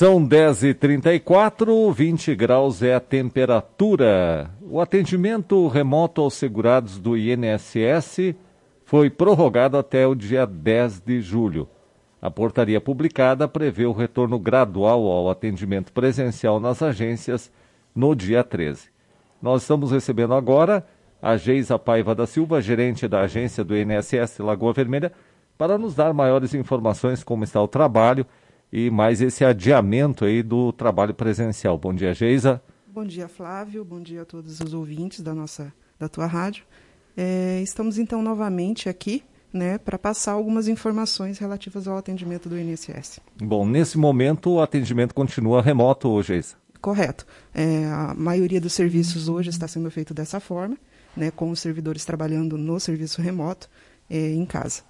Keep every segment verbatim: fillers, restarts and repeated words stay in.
São dez e trinta e quatro, vinte graus é a temperatura. O atendimento remoto aos segurados do I N S S foi prorrogado até o dia dez de julho. A portaria publicada prevê o retorno gradual ao atendimento presencial nas agências no dia treze. Nós estamos recebendo agora a Geisa Paiva da Silva, gerente da agência do I N S S Lagoa Vermelha, para nos dar maiores informações como está o trabalho e mais esse adiamento aí do trabalho presencial. Bom dia, Geisa. Bom dia, Flávio. Bom dia a todos os ouvintes da nossa, da tua rádio. É, estamos então novamente aqui, né, para passar algumas informações relativas ao atendimento do I N S S. Bom, nesse momento o atendimento continua remoto, Geisa? Correto. É, a maioria dos serviços hoje está sendo feito dessa forma, né, com os servidores trabalhando no serviço remoto é, em casa.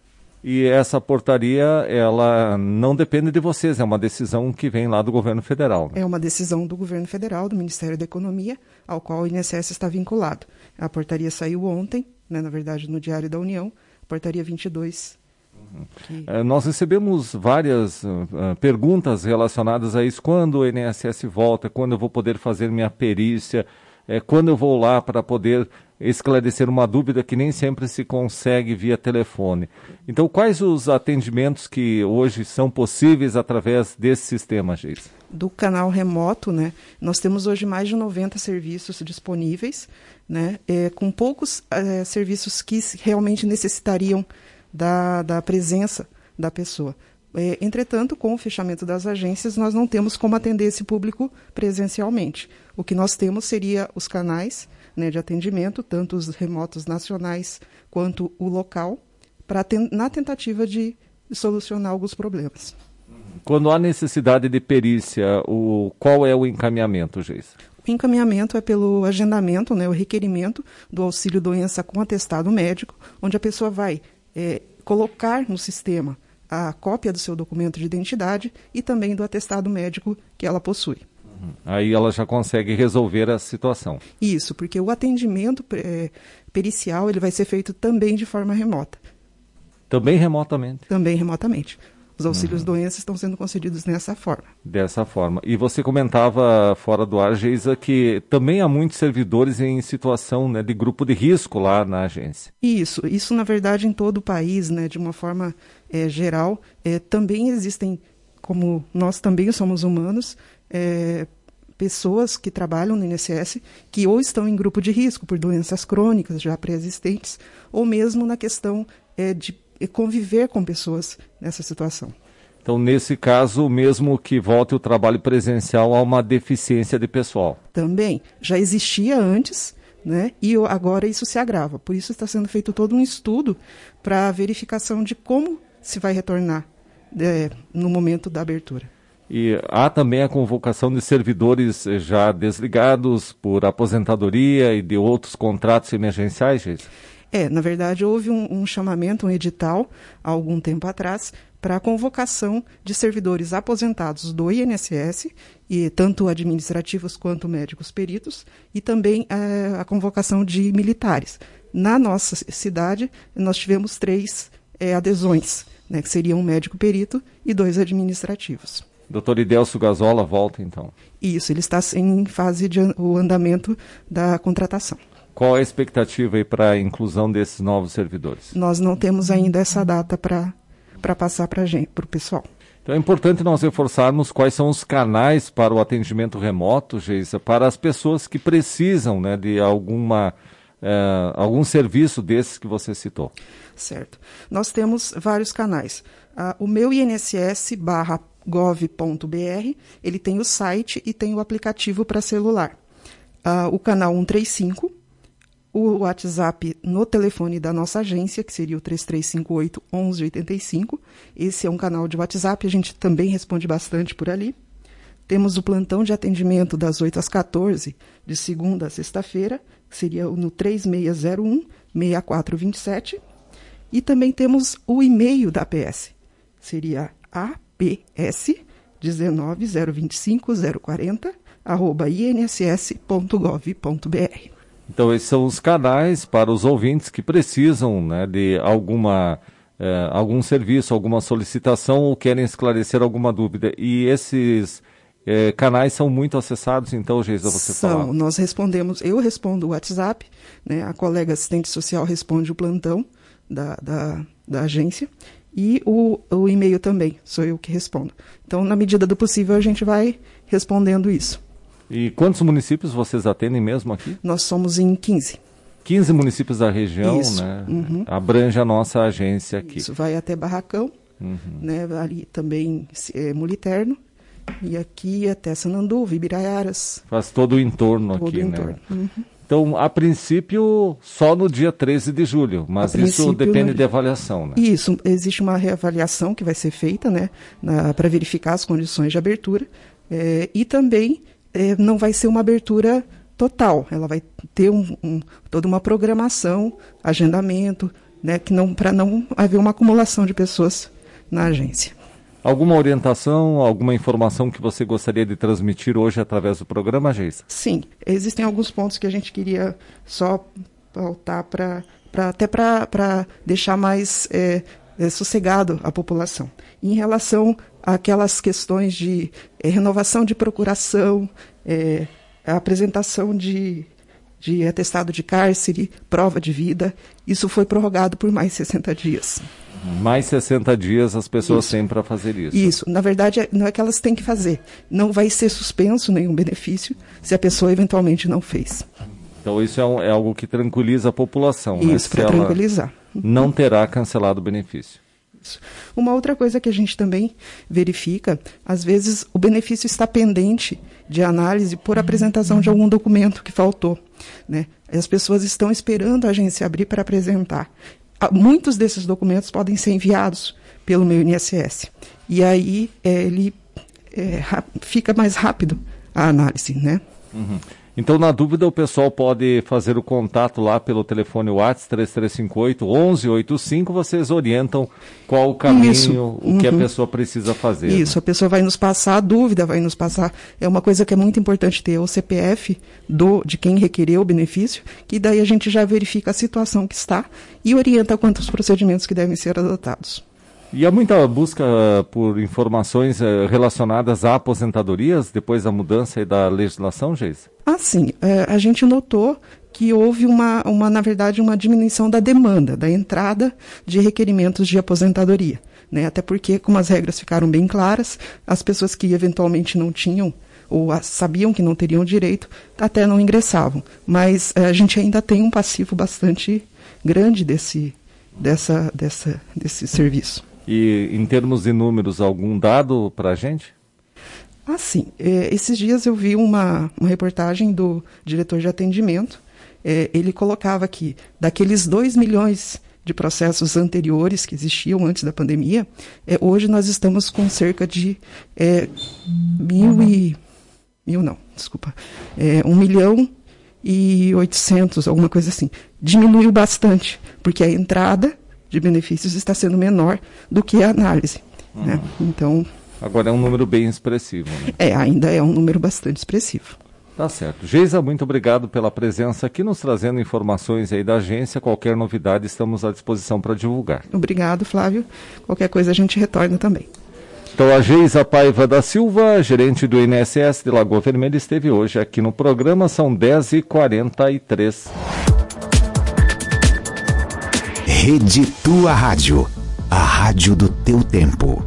E essa portaria, ela não depende de vocês, é uma decisão que vem lá do governo federal. Né? É uma decisão do governo federal, do Ministério da Economia, ao qual o I N S S está vinculado. A portaria saiu ontem, né, na verdade no Diário da União, portaria vinte e dois. Uhum. Que... É, nós recebemos várias uh, perguntas relacionadas a isso. Quando o I N S S volta, quando eu vou poder fazer minha perícia, é, quando eu vou lá para poder esclarecer uma dúvida que nem sempre se consegue via telefone. Então, quais os atendimentos que hoje são possíveis através desse sistema, Geisa? Do canal remoto, né, nós temos hoje mais de noventa serviços disponíveis, né, é, com poucos é, serviços que realmente necessitariam da, da presença da pessoa. É, entretanto, com o fechamento das agências, nós não temos como atender esse público presencialmente. O que nós temos seria os canais, né, de atendimento, tanto os remotos nacionais quanto o local, pra ten- na tentativa de solucionar alguns problemas. Quando há necessidade de perícia, o, qual é o encaminhamento, Geisa? O encaminhamento é pelo agendamento, né, o requerimento do auxílio-doença com atestado médico, onde a pessoa vai é, colocar no sistema a cópia do seu documento de identidade e também do atestado médico que ela possui. Uhum. Aí ela já consegue resolver a situação. Isso, porque o atendimento é, pericial ele vai ser feito também de forma remota. Também remotamente? Também remotamente. Os auxílios-doença estão sendo concedidos dessa forma. Dessa forma. E você comentava fora do ar, Geisa, que também há muitos servidores em situação, né, de grupo de risco lá na agência. Isso. Isso, na verdade, em todo o país, né, de uma forma é, geral. É, também existem, como nós também somos humanos, é, pessoas que trabalham no I N S S que ou estão em grupo de risco por doenças crônicas já pré-existentes, ou mesmo na questão é, de conviver com pessoas nessa situação. Então, nesse caso, mesmo que volte o trabalho presencial, há uma deficiência de pessoal. Também. Já existia antes, né? E agora isso se agrava. Por isso está sendo feito todo um estudo para a verificação de como se vai retornar é, no momento da abertura. E há também a convocação de servidores já desligados por aposentadoria e de outros contratos emergenciais, Geisa? É, na verdade, houve um, um chamamento, um edital, há algum tempo atrás, para a convocação de servidores aposentados do I N S S, e tanto administrativos quanto médicos peritos, e também é, a convocação de militares. Na nossa cidade, nós tivemos três é, adesões, né, que seriam um médico perito e dois administrativos. doutor Idelcio Gazola volta, então? Isso, ele está em fase de o andamento da contratação. Qual a expectativa aí para a inclusão desses novos servidores? Nós não temos ainda essa data para para passar para o pessoal. Então é importante nós reforçarmos quais são os canais para o atendimento remoto, Geisa, para as pessoas que precisam, né, de alguma, uh, algum serviço desses que você citou. Certo. Nós temos vários canais. Uh, o meu I N S S barra gov ponto br, ele tem o site e tem o aplicativo para celular. Uh, o canal cento e trinta e cinco, o WhatsApp no telefone da nossa agência, que seria o três três cinco oito, onze oitenta e cinco. Esse é um canal de WhatsApp, a gente também responde bastante por ali. Temos o plantão de atendimento das oito às quatorze, de segunda a sexta-feira, que seria no três seis zero um, seis quatro dois sete. E também temos o e-mail da A P S, seria a p s um nove zero dois cinco zero quatro zero, arroba i n s s ponto gov ponto b r. Então, esses são os canais para os ouvintes que precisam, né, de alguma é, algum serviço, alguma solicitação ou querem esclarecer alguma dúvida. E esses é, canais são muito acessados, então, Geisa, você São, falar. nós respondemos, eu respondo o WhatsApp, né, a colega assistente social responde o plantão da, da, da agência e o, o e-mail também, sou eu que respondo. Então, na medida do possível, a gente vai respondendo isso. E quantos municípios vocês atendem mesmo aqui? Nós somos em quinze. quinze municípios da região, Isso. né? Uhum. Abrange a nossa agência aqui. Isso vai até Barracão, uhum. né? Ali também é, Muliterno, e aqui até Sananduva, Ibiraiaras. Faz todo o entorno todo aqui, o entorno. né? Uhum. Então, a princípio, só no dia treze de julho, mas isso depende no... de avaliação, né? Isso, existe uma reavaliação que vai ser feita, né, para verificar as condições de abertura, é, e também é, não vai ser uma abertura total, ela vai ter um, um, toda uma programação, agendamento, né, que não, para não haver uma acumulação de pessoas na agência. Alguma orientação, alguma informação que você gostaria de transmitir hoje através do programa, Geisa? Sim, existem alguns pontos que a gente queria só pautar para até para deixar mais é, é, sossegado a população. Em relação àquelas questões de é, renovação de procuração, é, a apresentação de, de atestado de cárcere, prova de vida, isso foi prorrogado por mais sessenta dias. Mais sessenta dias as pessoas isso. têm para fazer isso. Isso. Na verdade, não é que elas têm que fazer. Não vai ser suspenso nenhum benefício se a pessoa eventualmente não fez. Então isso é, um, é algo que tranquiliza a população. Isso, né? para tranquilizar. Não terá cancelado o benefício. Isso. Uma outra coisa que a gente também verifica, às vezes o benefício está pendente de análise por apresentação de algum documento que faltou, né? As pessoas estão esperando a agência abrir para apresentar. Muitos desses documentos podem ser enviados pelo meu I N S S. E aí é, ele é, fica mais rápido a análise, né? Uhum. Então, na dúvida, o pessoal pode fazer o contato lá pelo telefone WhatsApp três três cinco oito, um um oito cinco. Vocês orientam qual o caminho, Isso. o uhum. que a pessoa precisa fazer. Isso, né? A pessoa vai nos passar a dúvida, vai nos passar... É uma coisa que é muito importante ter o C P F do, de quem requereu o benefício, que daí a gente já verifica a situação que está e orienta quantos procedimentos que devem ser adotados. E há muita busca por informações eh, relacionadas a aposentadorias depois da mudança e da legislação, Geisa? Ah, sim. É, a gente notou que houve, uma, uma, na verdade, uma diminuição da demanda, da entrada de requerimentos de aposentadoria, né? Até porque, como as regras ficaram bem claras, as pessoas que eventualmente não tinham ou a, sabiam que não teriam direito, até não ingressavam. Mas a gente ainda tem um passivo bastante grande desse, dessa, dessa, desse serviço. E em termos de números, algum dado para a gente? Ah, sim. É, esses dias eu vi uma, uma reportagem do diretor de atendimento. É, ele colocava aqui, daqueles dois milhões de processos anteriores que existiam antes da pandemia, é, hoje nós estamos com cerca de é, mil e... Mil não, desculpa. É, um milhão e oitocentos, alguma coisa assim. Diminuiu bastante, porque a entrada de benefícios está sendo menor do que a análise. Uhum. Né? Então... Agora é um número bem expressivo, né? É, ainda é um número bastante expressivo. Tá certo. Geisa, muito obrigado pela presença aqui, nos trazendo informações aí da agência. Qualquer novidade, estamos à disposição para divulgar. Obrigado, Flávio. Qualquer coisa a gente retorna também. Então, a Geisa Paiva da Silva, gerente do I N S S de Lagoa Vermelha, esteve hoje aqui no programa. São dez e quarenta e três. Rede Tua Rádio, a rádio do teu tempo.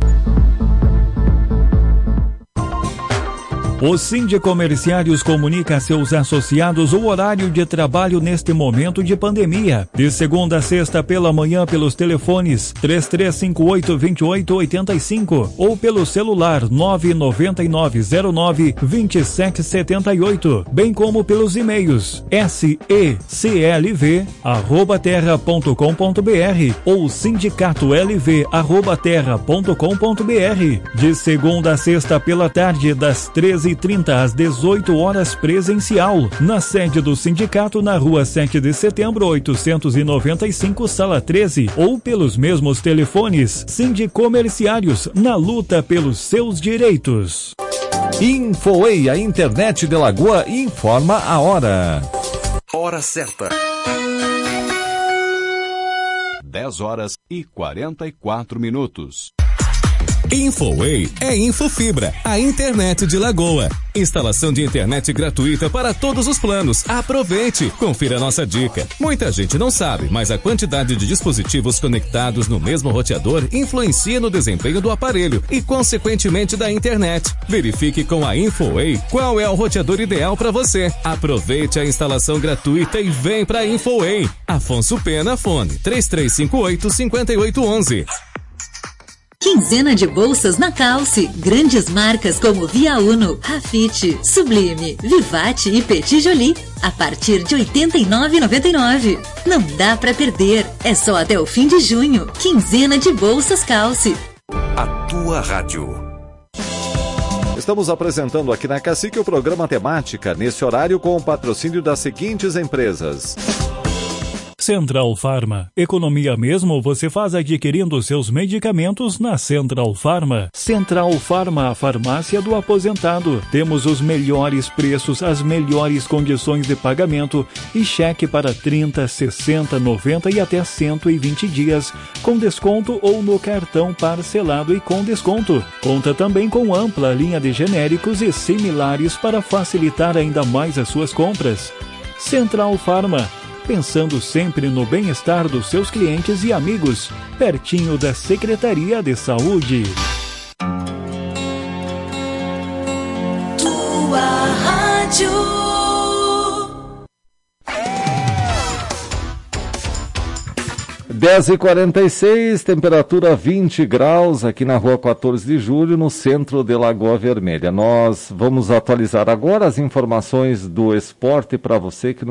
O Sindicomerciários comunica a seus associados o horário de trabalho neste momento de pandemia. De segunda a sexta pela manhã pelos telefones três três cinco oito, dois oito oito cinco ou pelo celular nove nove nove zero nove, dois sete sete oito, bem como pelos e-mails seclv arroba terra ponto com ponto br ou sindicatolv arroba terra ponto com ponto br. De segunda a sexta pela tarde das treze e trinta às dezoito horas presencial, na sede do sindicato na rua sete de setembro, oitocentos e noventa e cinco, sala treze, ou pelos mesmos telefones. Sindicomerciários, na luta pelos seus direitos. Infoei, a internet de Lagoa, informa a hora. Hora certa. dez horas e quarenta e quatro minutos. Infoway é Infofibra, a internet de Lagoa. Instalação de internet gratuita para todos os planos. Aproveite! Confira nossa dica. Muita gente não sabe, mas a quantidade de dispositivos conectados no mesmo roteador influencia no desempenho do aparelho e, consequentemente, da internet. Verifique com a Infoway qual é o roteador ideal para você. Aproveite a instalação gratuita e vem para Infoway. Afonso Pena, fone três três cinco oito, cinco oito um um. Quinzena de bolsas na Calce. Grandes marcas como Via Uno, Rafite, Sublime, Vivate e Petit Jolie. A partir de oitenta e nove reais e noventa e nove centavos. Não dá pra perder. É só até o fim de junho. Quinzena de bolsas Calce. A tua rádio. Estamos apresentando aqui na Cacique o programa Temática, nesse horário com o patrocínio das seguintes empresas. Central Pharma. Economia mesmo você faz adquirindo seus medicamentos na Central Pharma. Central Pharma, a farmácia do aposentado. Temos os melhores preços, as melhores condições de pagamento e cheque para trinta, sessenta, noventa e até cento e vinte dias, com desconto ou no cartão parcelado e com desconto. Conta também com ampla linha de genéricos e similares para facilitar ainda mais as suas compras. Central Pharma. Pensando sempre no bem-estar dos seus clientes e amigos, pertinho da Secretaria de Saúde. Tua rádio. dez e quarenta e seis, temperatura vinte graus aqui na rua quatorze de julho, no centro de Lagoa Vermelha. Nós vamos atualizar agora as informações do esporte para você que